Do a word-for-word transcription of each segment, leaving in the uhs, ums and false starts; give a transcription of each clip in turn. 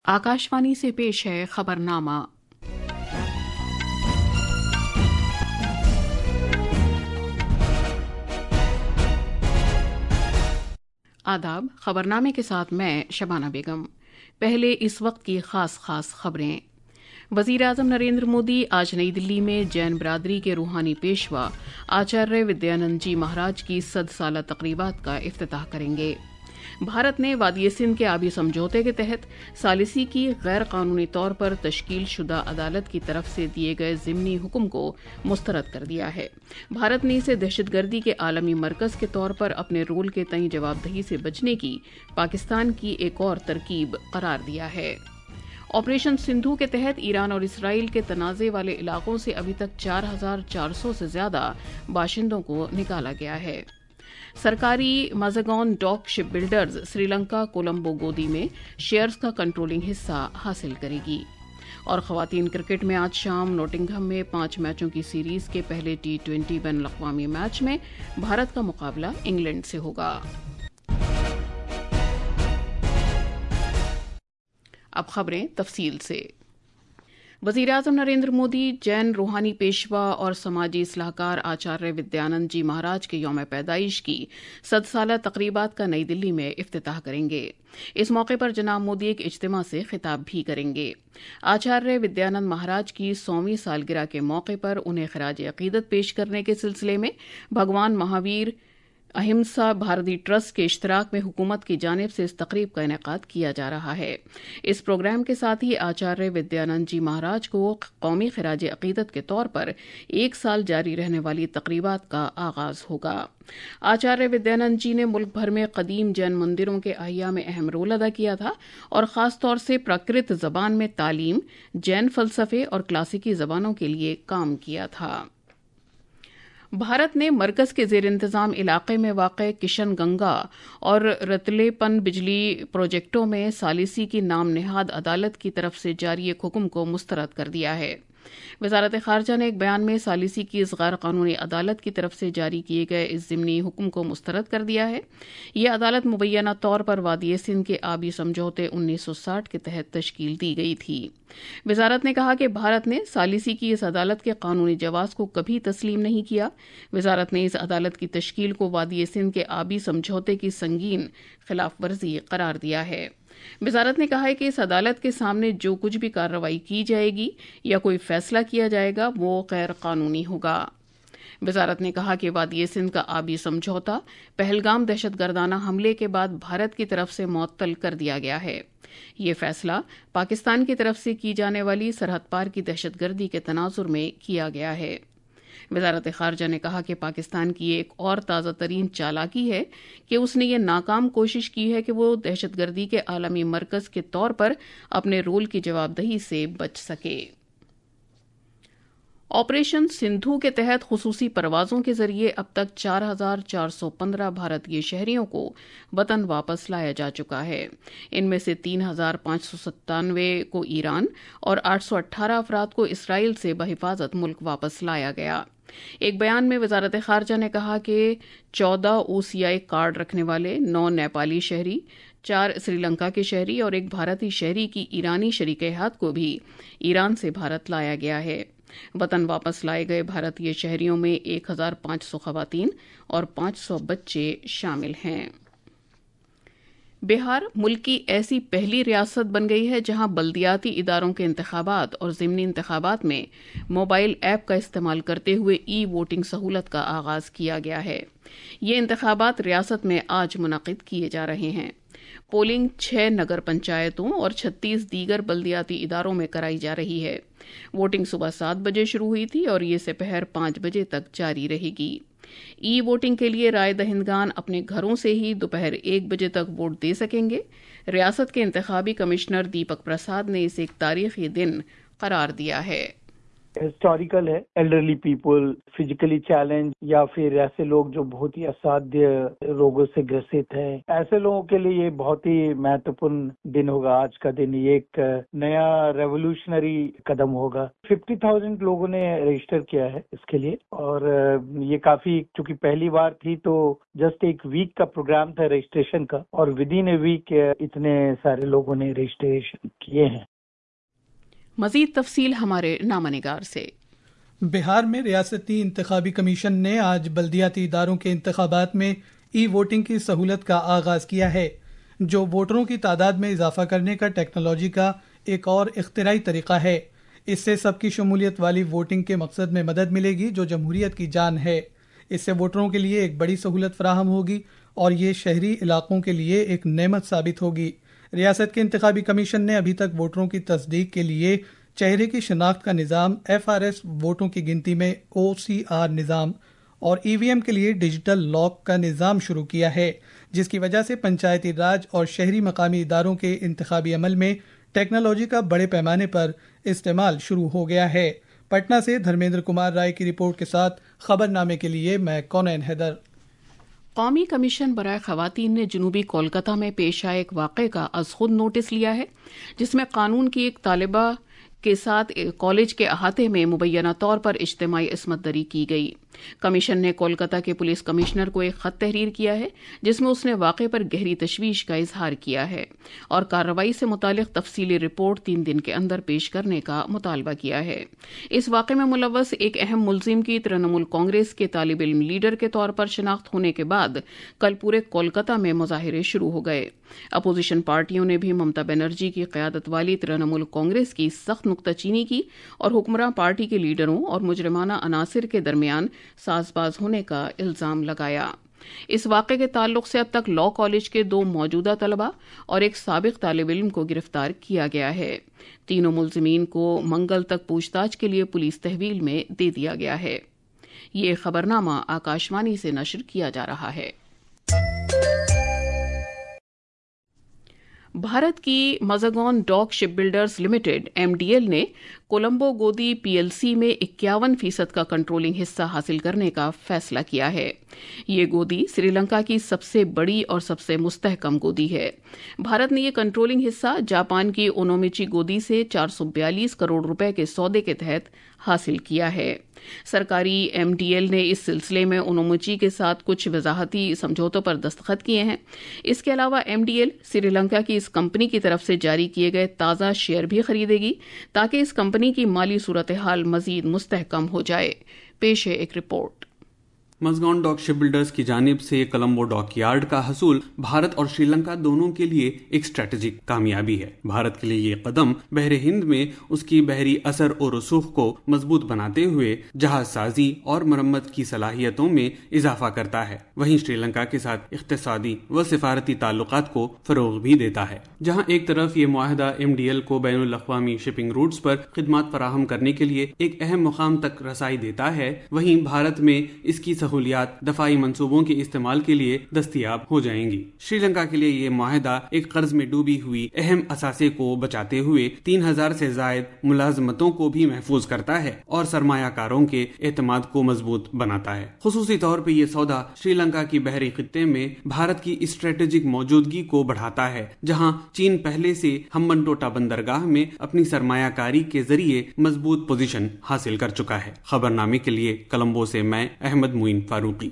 आकाशवाणी से पेश है खबरनामा। आदाब। खबरनामे के साथ मैं शबाना बेगम। पहले इस वक्त की खास खास खबरें। वजीर आजम नरेंद्र मोदी आज नई दिल्ली में जैन बरादरी के रूहानी पेशवा आचार्य विद्यानंद जी महाराज की सदसाला तकरीबात का इफ्तिताह करेंगे। भारत ने वादी सिंध के आबी समझौते के तहत सालिसी की गैर कानूनी तौर पर तश्कील शुदा अदालत की तरफ से दिए गए ज़िमनी हुक्म को मुस्तरद कर दिया है। भारत ने इसे दहशतगर्दी के आलमी मरकज़ के तौर पर अपने रोल के तय जवाबदेही से बचने की पाकिस्तान की एक और तरकीब करार दिया है। ऑपरेशन सिंधु के तहत ईरान और इसराइल के तनाज़े वाले इलाकों से अभी तक चार हजार चार सौ से ज्यादा बाशिंदों को निकाला गया है। सरकारी Mazagon dock ship builders Sri Lanka Colombo गोदी में शेयर्स का कंट्रोलिंग हिस्सा हासिल करेगी। और खवातीन क्रिकेट में आज शाम नोटिंघम में पांच मैचों की सीरीज के पहले टी ट्वेंटी बैन अल-अक़वामी मैच में भारत का मुकाबला इंग्लैंड से होगा। अब खबरें तफसील से। वज़ीर आज़म नरेंद्र मोदी जैन रूहानी पेशवा और समाजी इस्लाहकार आचार्य विद्यानंद जी महाराज के यौम पैदाइश की सदसाला तकरीबात का नई दिल्ली में इफ्तिताह करेंगे। इस मौके पर जनाब मोदी एक इज्तिमा से खिताब भी करेंगे। आचार्य विद्यानंद महाराज की सौवीं सालगिरह के मौके पर उन्हें खराज अकीदत पेश करने के सिलसिले में भगवान महावीर अहिंसा भारती ट्रस्ट के इश्तराक में हुकूमत की जानिब से इस तकरीब का इनेकाद किया जा रहा है। इस प्रोग्राम के साथ ही आचार्य विद्यानंद जी महाराज को कौमी खराज अकीदत के तौर पर एक साल जारी रहने वाली तकरीबात का आगाज होगा। आचार्य विद्यानंद जी ने मुल्क भर में कदीम जैन मंदिरों के अहिया में अहम रोल अदा किया था और खास तौर से प्राकृत जबान में तालीम, जैन फलसफे और क्लासिकी जबानों के लिए काम किया था। भारत ने मरकज के जेर इंतजाम इलाके में वाक़ किशन गंगा और रतलेपन बिजली प्रोजेक्टों में सालिसी की नाम नेहाद अदालत की तरफ से जारी एक हुक्म को मुस्तरद कर दिया है। वजारत खारजा ने एक बयान में सालिसी की इस गैर कानूनी अदालत की तरफ से जारी किए गए इस ज़िमनी हुक्म को मुस्तरद कर दिया है। यह अदालत मुबैना तौर पर वादी सिंध के आबी समझौते उन्नीस सौ साठ के तहत तश्कील दी गई थी। वजारत ने कहा कि भारत ने सालिसी की इस अदालत के कानूनी जवाज़ को कभी तस्लीम नहीं किया। वजारत ने इस अदालत की तश्कील को वादी सिंध के आबी समझौते की संगीन खिलाफ वर्जी करार दिया है। वजारत ने कहा है कि इस अदालत के सामने जो कुछ भी कार्रवाई की जाएगी या कोई फैसला किया जाएगा वो गैर कानूनी होगा। वजारत ने कहा कि वादी सिंध का आबी समझौता पहलगाम दहशतगर्दाना हमले के बाद भारत की तरफ से मुअत्तल कर दिया गया है। ये फैसला पाकिस्तान की तरफ से की जाने वाली सरहद पार की दहशतगर्दी के तनाजुर में किया गया है। वजारत खारजा ने कहा कि पाकिस्तान की एक और ताज़ा तरीन चालाकी है कि उसने ये नाकाम कोशिश की है कि वो दहशतगर्दी के आलमी मरकज़ के तौर पर अपने रोल की जवाबदेही से बच सके। ऑपरेशन सिंधु के तहत खुसूसी परवाजों के जरिए अब तक चार हजार चार सौ पंद्रह भारतीय शहरियों को वतन वापस लाया जा चुका है। इनमें से तीन हजार पांच सौ सत्तानवे को ईरान और आठ सौ अट्ठारह अफराद को इसराइल से बहिफाजत मुल्क वापस लाया गया। एक बयान में वजारत खारजा ने कहा कि चौदह ओसीआई कार्ड रखने वाले नौ नेपाली शहरी, चार श्रीलंका के शहरी और एक भारतीय शहरी की ईरानी शरीक-ए-हयात को भी ईरान से भारत लाया गया है। वतन वापस लाए गए भारतीय शहरियों में एक हजार पांच सौ खवातीन और पांच सौ बच्चे शामिल हैं। बिहार मुल्क की ऐसी पहली रियासत बन गई है जहां बल्दियाती इदारों के इंतखाबात और ज़िमनी इंतखाबात में मोबाइल ऐप का इस्तेमाल करते हुए ई वोटिंग सहूलत का आगाज किया गया है। ये इंतखाबात रियासत में आज मुनक़िद किए जा रहे हैं। पोलिंग छह नगर पंचायतों और छत्तीस दीगर बल्दियाती इदारों में कराई जा रही है। वोटिंग सुबह सात बजे शुरू हुई थी और ये दोपहर पांच बजे तक जारी रहेगी। ई वोटिंग के लिए राय दहिंदगान अपने घरों से ही दोपहर एक बजे तक वोट दे सकेंगे। रियासत के इंतखाबी कमिश्नर दीपक प्रसाद ने इसे एक तारीखी दिन करार दिया है। ہسٹوریکل ہے. ایلڈرلی پیپل, فزیکلی چیلنج یا پھر ایسے لوگ جو بہت ہی اسادیہ روگوں سے گرست ہیں, ایسے لوگوں کے لیے یہ بہت ہی مہتوپورن دن ہوگا. آج کا دن یہ ایک نیا ریولوشنری قدم ہوگا. ففٹی تھاؤزینڈ لوگوں نے رجسٹر کیا ہے اس کے لیے, اور یہ کافی, چونکہ پہلی بار تھی تو جسٹ ایک ویک کا پروگرام تھا رجسٹریشن کا, اور ود ان اے ویک اتنے سارے لوگوں نے رجسٹریشن کیے ہیں. مزید تفصیل ہمارے نامہ نگار سے. بہار میں ریاستی انتخابی کمیشن نے آج بلدیاتی اداروں کے انتخابات میں ای ووٹنگ کی سہولت کا آغاز کیا ہے, جو ووٹروں کی تعداد میں اضافہ کرنے کا ٹیکنالوجی کا ایک اور اختراعی طریقہ ہے. اس سے سب کی شمولیت والی ووٹنگ کے مقصد میں مدد ملے گی, جو جمہوریت کی جان ہے. اس سے ووٹروں کے لیے ایک بڑی سہولت فراہم ہوگی اور یہ شہری علاقوں کے لیے ایک نعمت ثابت ہوگی. ریاست کے انتخابی کمیشن نے ابھی تک ووٹروں کی تصدیق کے لیے چہرے کی شناخت کا نظام, ایف آر ایس ووٹوں کی گنتی میں او سی آر نظام اور ای وی ایم کے لیے ڈیجیٹل لاک کا نظام شروع کیا ہے, جس کی وجہ سے پنچایتی راج اور شہری مقامی اداروں کے انتخابی عمل میں ٹیکنالوجی کا بڑے پیمانے پر استعمال شروع ہو گیا ہے. پٹنہ سے دھرمیندر کمار رائے کی رپورٹ کے ساتھ خبر نامے کے لیے میں کونین حیدر. قومی کمیشن برائے خواتین نے جنوبی کولکتہ میں پیش آئے ایک واقعے کا از خود نوٹس لیا ہے, جس میں قانون کی ایک طالبہ کے ساتھ کالج کے احاطے میں مبینہ طور پر اجتماعی عصمت دری کی گئی. کمیشن نے کولکتہ کے پولیس کمشنر کو ایک خط تحریر کیا ہے, جس میں اس نے واقعے پر گہری تشویش کا اظہار کیا ہے اور کارروائی سے متعلق تفصیلی رپورٹ تین دن کے اندر پیش کرنے کا مطالبہ کیا ہے. اس واقعے میں ملوث ایک اہم ملزم کی ترنمول کانگریس کے طالب علم لیڈر کے طور پر شناخت ہونے کے بعد کل پورے کولکتہ میں مظاہرے شروع ہو گئے. اپوزیشن پارٹیوں نے بھی ممتا بنرجی کی قیادت والی ترنمول کانگریس کی سخت نکتہ چینی کی اور حکمراں پارٹی کے لیڈروں اور مجرمانہ عناصر کے درمیان ساز باز ہونے کا الزام لگایا. اس واقعے کے تعلق سے اب تک لاء کالج کے دو موجودہ طلبہ اور ایک سابق طالب علم کو گرفتار کیا گیا ہے. تینوں ملزمین کو منگل تک پوچھ تاچھ کے لیے پولیس تحویل میں دے دیا گیا ہے. یہ خبرنامہ آکاشوانی سے نشر کیا جا رہا ہے. بھارت کی Mazagon dock ship builders limited M D L نے کولمبو گودی پی ایل سی میں اکیاون فیصد کا کنٹرولنگ حصہ حاصل کرنے کا فیصلہ کیا ہے. یہ گودی سری لنکا کی سب سے بڑی اور سب سے مستحکم گودی ہے. بھارت نے یہ کنٹرولنگ حصہ جاپان کی اونومیچی گودی سے چار سو بیالیس کروڑ روپے کے سودے کے تحت حاصل کیا ہے. سرکاری ایم ڈی ایل نے اس سلسلے میں اونومچی کے ساتھ کچھ وضاحتی سمجھوتوں پر دستخط کیے ہیں. اس کے علاوہ M D L Sri Lanka کی اس کمپنی کی طرف سے جاری کیے گئے تازہ شیئر بھی خریدے گی تاکہ اس کمپنی کی مالی صورتحال مزید مستحکم ہو جائے. پیش ہے ایک رپورٹ. مزگون ڈاک شپ بلڈرز کی جانب سے کولمبو ڈاک یارڈ کا حصول بھارت اور سری لنکا دونوں کے لیے ایک اسٹریٹجک کامیابی ہے. بھارت کے لیے یہ قدم بحر ہند میں اس کی بحری اثر و رسوخ کو مضبوط بناتے ہوئے جہاز سازی اور مرمت کی صلاحیتوں میں اضافہ کرتا ہے. وہیں سری لنکا کے ساتھ اقتصادی و سفارتی تعلقات کو فروغ بھی دیتا ہے. جہاں ایک طرف یہ معاہدہ ایم ڈی ایل کو بین الاقوامی شپنگ روٹس پر خدمات فراہم کرنے کے لیے ایک اہم مقام تک رسائی دیتا ہے, وہیں بھارت میں اس کی سہولیات دفاعی منصوبوں کے استعمال کے لیے دستیاب ہو جائیں گی. شری لنکا کے لیے یہ معاہدہ ایک قرض میں ڈوبی ہوئی اہم اثاثے کو بچاتے ہوئے تین ہزار سے زائد ملازمتوں کو بھی محفوظ کرتا ہے اور سرمایہ کاروں کے اعتماد کو مضبوط بناتا ہے. خصوصی طور پہ یہ سودا شری لنکا کی بحری خطے میں بھارت کی اسٹریٹجک موجودگی کو بڑھاتا ہے, جہاں چین پہلے سے ہمبن ٹوٹا بندرگاہ میں اپنی سرمایہ کاری کے ذریعے مضبوط پوزیشن حاصل کر چکا ہے. خبرنامے کے لیے کولمبو سے میں Ahmed Moin Farooqui.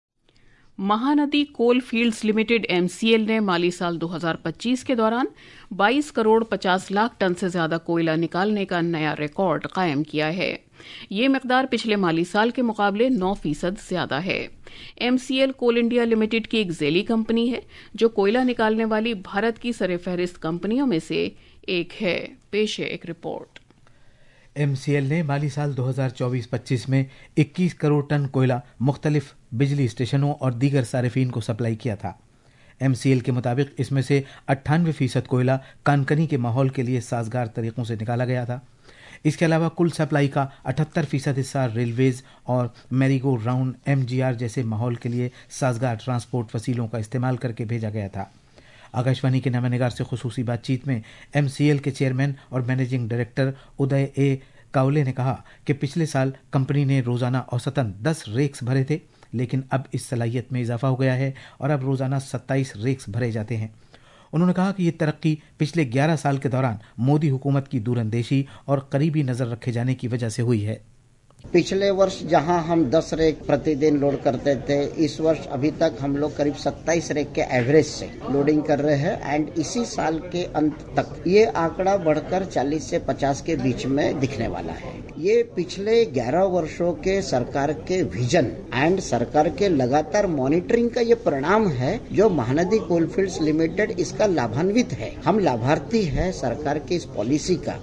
Mahanadi coal fields limited M C L نے مالی سال دو ہزار پچیس کے دوران بائیس کروڑ پچاس لاکھ ٹن سے زیادہ کوئلہ نکالنے کا نیا ریکارڈ قائم کیا ہے. یہ مقدار پچھلے مالی سال کے مقابلے نو فیصد زیادہ ہے. M C L coal India limited کی ایک ذیلی کمپنی ہے جو کوئلہ نکالنے والی بھارت کی سر فہرست کمپنیوں میں سے ایک ہے. پیش ہے ایک رپورٹ. ایم سی ایل نے مالی سال دو ہزار چوبیس پچیس میں اکیس کروڑ ٹن کوئلہ مختلف بجلی اسٹیشنوں اور دیگر صارفین کو سپلائی کیا تھا. ایم سی ایل کے مطابق اس میں سے اٹھانوے فیصد کوئلہ کانکنی کے ماحول کے لیے سازگار طریقوں سے نکالا گیا تھا. اس کے علاوہ کل سپلائی کا اٹھہتر فیصد حصہ ریلویز اور merry go round M G R جیسے ماحول کے لیے سازگار ٹرانسپورٹ وسیلوں کا استعمال کر کے بھیجا گیا تھا. آکاشوانی کے نامہ نگار سے خصوصی بات چیت میں ایم سی ایل کے چیئرمین اور managing director Uday A Kawle ने कहा कि पिछले साल कंपनी ने रोजाना औसतन दस रेक्स भरे थे, लेकिन अब इस सलाहियत में इजाफा हो गया है और अब रोजाना सत्ताईस रेक्स भरे जाते हैं। उन्होंने कहा कि ये तरक्की पिछले ग्यारह साल के दौरान मोदी हुकूमत की दूरंदेशी और करीबी नजर रखे जाने की वजह से हुई है। पिछले वर्ष जहां हम दस रेक प्रतिदिन लोड करते थे, इस वर्ष अभी तक हम लोग करीब सत्ताईस रेक के एवरेज से लोडिंग कर रहे हैं एंड इसी साल के अंत तक ये आंकड़ा बढ़कर चालीस से पचास के बीच में दिखने वाला है। ये पिछले ग्यारह वर्षों के सरकार के विजन एंड सरकार के लगातार मॉनिटरिंग का ये परिणाम है, जो महानदी कोलफील्ड्स लिमिटेड इसका लाभान्वित है। हम लाभार्थी है सरकार की इस पॉलिसी का।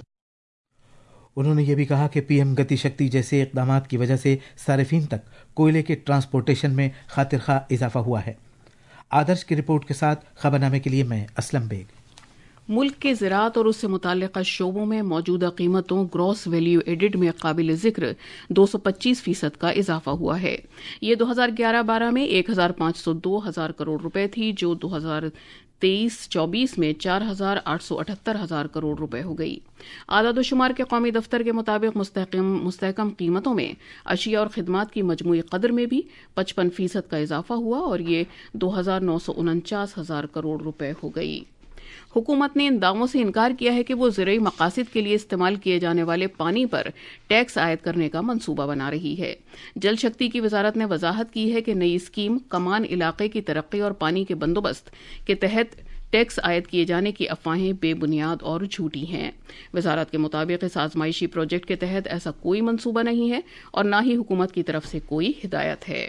उन्होंने ये भी कहा कि पीएम गति शक्ति जैसे इकदामात की वजह से सारिफीन तक कोयले के ट्रांसपोर्टेशन में खातिर खा इजाफा हुआ है। आदर्श की रिपोर्ट के साथ खबरनामे के लिए मैं असलम बेग। मुल्क के ज़राअत और उससे मुताल्लिक़ा शोबों में मौजूदा कीमतों ग्रॉस वैल्यू एडिड में काबिल ज़िक्र दो सौ पच्चीस फीसद का इजाफा हुआ है। ये दो हज़ार ग्यारह बारह में एक हज़ार पाँच सौ दो हजार करोड़ रुपए थी, जो दो हज़ार तेईस चौबीस में चार हजार आठ सौ अठहत्तर हजार करोड़ रुपए हो गई। आदादोशुमार के कौमी दफ्तर के मुताबिक मुस्तहकम मुस्तहकम कीमतों में अशिया और खिदमात की मजमूई कदर में भी पचपन फीसद का इजाफा हुआ और ये दो हजार नौ सौ उनचास हजार करोड़ रुपए हो गई। हुकूमत ने इन दावों से इनकार किया है कि वो ज़राई मकासद के लिए इस्तेमाल किए जाने वाले पानी पर टैक्स आयद करने का मंसूबा बना रही है। जल शक्ति की वजारत ने वजाहत की है कि नई स्कीम कमान इलाके की तरक्की और पानी के बंदोबस्त के तहत टैक्स आयद किए जाने की अफवाहें बेबुनियाद और झूठी हैं। वजारत के मुताबिक इस आजमाइशी प्रोजेक्ट के तहत ऐसा कोई मंसूबा नहीं है और न ही हुकूमत की तरफ से कोई हिदायत है।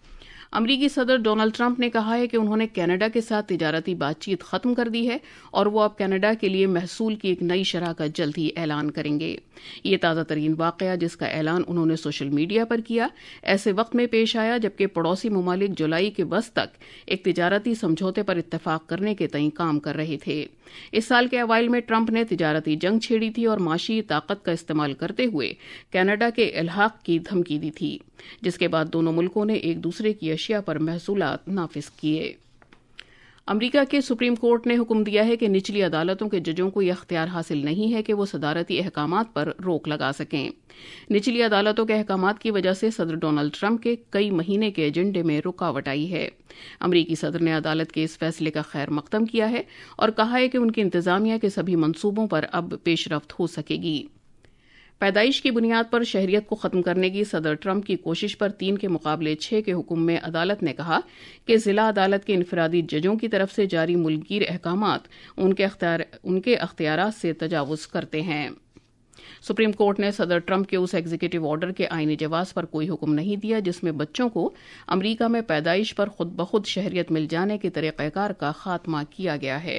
अमरीकी सदर डोनाल्ड ट्रंप ने कहा है कि उन्होंने कनाडा के साथ तिजारती बातचीत खत्म कर दी है और वो अब कनाडा के लिए महसूल की एक नई शरह का जल्द ही ऐलान करेंगे। ये ताज़ा तरीन वाक़या जिसका ऐलान उन्होंने सोशल मीडिया पर किया ऐसे वक्त में पेश आया जबकि पड़ोसी ममालिक जुलाई के वस्त तक एक तिजारती समझौते पर इत्तफाक करने के तय काम कर रहे थे। इस साल के अवाइल में ट्रंप ने तिजारती जंग छेड़ी थी और माशी ताकत का इस्तेमाल करते हुए कनाडा के इल्हाक की धमकी दी थी, जिसके बाद दोनों मुल्कों ने एक दूसरे की अशिया पर महसूलात नाफिज किए। अमरीका के सुप्रीम कोर्ट ने हुक्म दिया है कि निचली अदालतों के जजों को यह अख्तियार हासिल नहीं है कि वो सदारती अहकामात पर रोक लगा सकें। निचली अदालतों के अहकामात की वजह से सदर डोनाल्ड ट्रंप के कई महीने के एजेंडे में रुकावट आई है। अमरीकी सदर ने अदालत के इस फैसले का खैर मकदम किया है और कहा है कि उनकी इंतजामिया के सभी मंसूबों पर अब पेशरफ्त हो सकेगी। पैदाइश की बुनियाद पर शहरियत को खत्म करने की सदर ट्रंप की कोशिश पर तीन के मुकाबले छह के हुक्म में अदालत ने कहा कि जिला अदालत के इनफरादी जजों की तरफ से जारी मुल्कगीर अहकामात उनके अख्तियार उनके अख्तियारात से तजावुज करते हैं। सुप्रीम कोर्ट ने सदर ट्रंप के उस एग्जीक्यूटिव ऑर्डर के आईनी जवाज पर कोई हुक्म नहीं दिया जिसमें बच्चों को अमरीका में पैदाइश पर खुद ब खुद शहरियत मिल जाने के तरीक़ाकार का खात्मा किया गया है।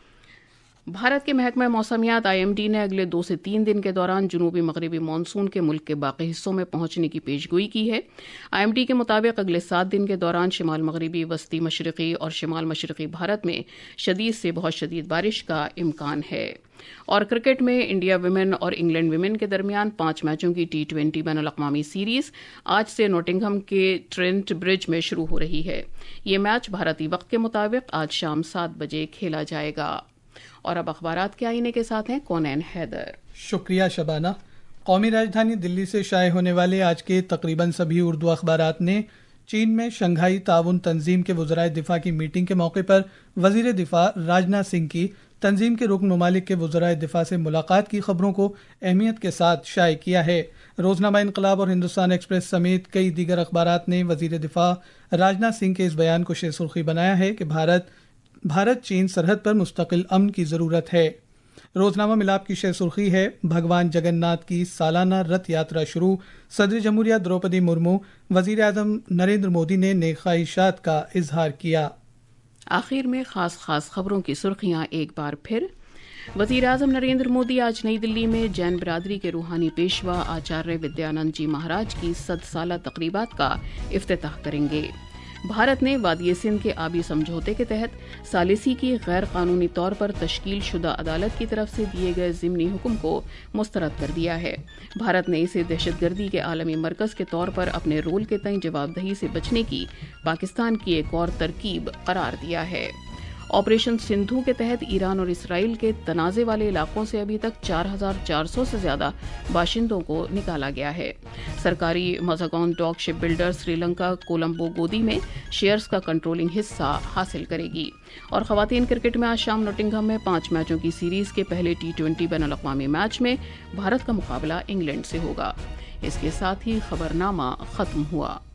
भारत के महकमा मौसमियात आईएमडी ने अगले दो से तीन दिन के दौरान जनूबी मगरबी मानसून के मुल्क के बाकी हिस्सों में पहुंचने की पेशगोई की है। आईएमडी के मुताबिक अगले सात दिन के दौरान शिमाल मगरबी, वस्ती मशरकी और शिमाल मशरकी भारत में शदीद से बहुत शदीद बारिश का इम्कान है। और क्रिकेट में इंडिया विमेन और इंग्लैंड विमेन के दरमियान पांच मैचों की टी ट्वेंटी बैनुल अक़वामी सीरीज आज से नोटिंघम के ट्रेंट ब्रिज में शुरू हो रही है। ये मैच भारतीय वक्त के मुताबिक आज शाम सात बजे खेला जाएगा। और अब अखबारात के आईने के साथ हैं कौनैन हैदर। शुक्रिया शबाना। कौमी राजधानी दिल्ली से शाये होने वाले आज के तकरीबन सभी उर्दू अखबारात ने चीन में शंघाई ताउन तंजीम के वज़राए दिफा की मीटिंग के मौके पर वजीर दिफा राजनाथ सिंह की तंजीम के रुकन ममालिक के वज़राए दिफा से मुलाकात की खबरों को अहमियत के साथ शाये किया है। रोजनामा इनकलाब और हिंदुस्तान एक्सप्रेस समेत कई दीगर अखबारात ने वजीर दिफा राजनाथ सिंह के इस बयान को शेर सुर्खी बनाया है कि भारत भारत चीन सरहद पर मुस्तकिल अमन की जरूरत है। रोजनामा मिलाप की शेर सुर्खी है भगवान जगन्नाथ की सालाना रथ यात्रा शुरू, सदर जमहूरिया द्रौपदी मुर्मू वजीर आजम नरेंद्र मोदी ने नेक ख्वाहिशात का इजहार किया। आखिर में खास खास खबरों की सुर्खियां एक बार फिर। वजीर आजम नरेंद्र मोदी आज नई दिल्ली में जैन बिरादरी के रूहानी पेशवा आचार्य विद्यानंद जी महाराज की सद साला तकरीबात का इफ्तिताह करेंगे। भारत ने वादी सिंध के आबी समझौते के तहत सालिसी की गैर कानूनी तौर पर तश्कील शुदा अदालत की तरफ से दिए गए ज़िमनी हुक्म को मुस्तरद कर दिया है। भारत ने इसे दहशतगर्दी के आलमी मरकज़ के तौर पर अपने रोल के तय जवाबदही से बचने की पाकिस्तान की एक और तरकीब करार दिया है। آپریشن سندھو کے تحت ایران اور اسرائیل کے تنازع والے علاقوں سے ابھی تک چار ہزار چار سو سے زیادہ باشندوں کو نکالا گیا ہے۔ سرکاری Mazagon dock ship builder Sri Lanka Colombo گودی میں شیئرز کا کنٹرولنگ حصہ حاصل کرے گی۔ اور خواتین کرکٹ میں آج شام نوٹنگھم میں پانچ میچوں کی سیریز کے پہلے ٹی ٹوئنٹی بین الاقوامی میچ میں بھارت کا مقابلہ انگلینڈ سے ہوگا۔ اس کے ساتھ ہی خبرنامہ ختم ہوا۔